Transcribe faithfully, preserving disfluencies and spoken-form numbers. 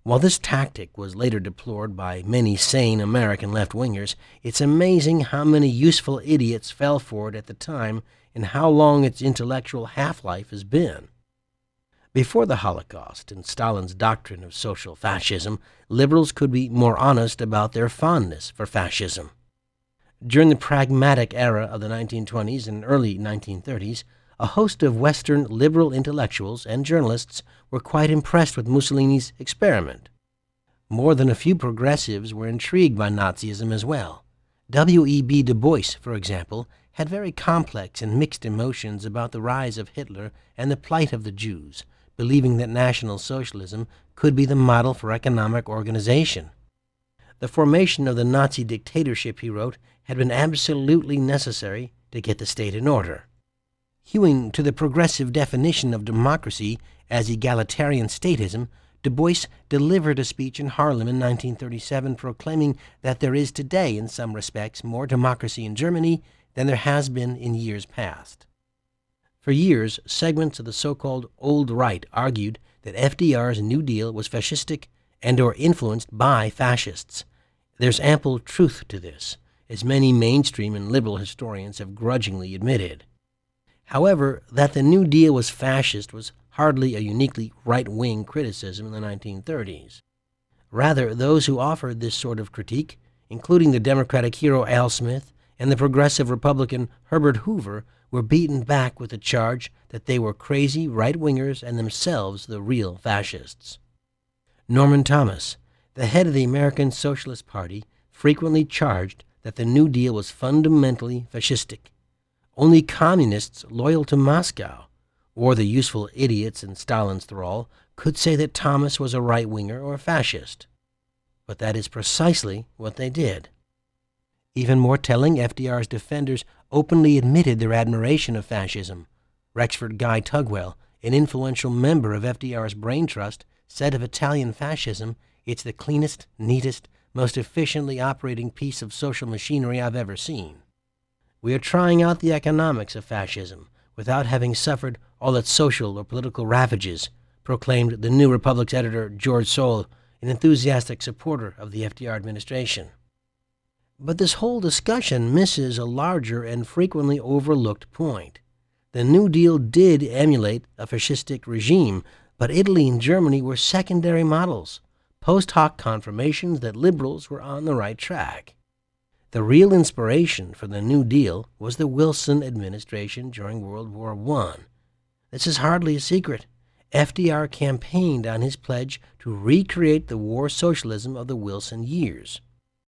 While this tactic was later deplored by many sane American left-wingers, it's amazing how many useful idiots fell for it at the time and how long its intellectual half-life has been. Before the Holocaust and Stalin's doctrine of social fascism, liberals could be more honest about their fondness for fascism. During the pragmatic era of the nineteen twenties and early nineteen thirties, a host of Western liberal intellectuals and journalists were quite impressed with Mussolini's experiment. More than a few progressives were intrigued by Nazism as well. W E B Du Bois, for example, had very complex and mixed emotions about the rise of Hitler and the plight of the Jews, believing that National Socialism could be the model for economic organization. The formation of the Nazi dictatorship, he wrote, had been absolutely necessary to get the state in order. Hewing to the progressive definition of democracy as egalitarian statism, Du Bois delivered a speech in Harlem in nineteen thirty-seven proclaiming that there is today, in some respects, more democracy in Germany than there has been in years past. For years, segments of the so-called Old Right argued that F D R's New Deal was fascistic and or influenced by fascists. There's ample truth to this, as many mainstream and liberal historians have grudgingly admitted. However, that the New Deal was fascist was hardly a uniquely right-wing criticism in the nineteen thirties. Rather, those who offered this sort of critique, including the Democratic hero Al Smith and the progressive Republican Herbert Hoover, were beaten back with the charge that they were crazy right-wingers and themselves the real fascists. Norman Thomas, the head of the American Socialist Party, frequently charged that the New Deal was fundamentally fascistic. Only communists loyal to Moscow, or the useful idiots in Stalin's thrall, could say that Thomas was a right-winger or a fascist. But that is precisely what they did. Even more telling, F D R's defenders openly admitted their admiration of fascism. Rexford Guy Tugwell, an influential member of F D R's brain trust, said of Italian fascism, "It's the cleanest, neatest, most efficiently operating piece of social machinery I've ever seen." We are trying out the economics of fascism without having suffered all its social or political ravages, proclaimed the New Republic's editor George Soule, an enthusiastic supporter of the F D R administration. But this whole discussion misses a larger and frequently overlooked point. The New Deal did emulate a fascistic regime, but Italy and Germany were secondary models, post hoc confirmations that liberals were on the right track. The real inspiration for the New Deal was the Wilson administration during World War One. This is hardly a secret. F D R campaigned on his pledge to recreate the war socialism of the Wilson years.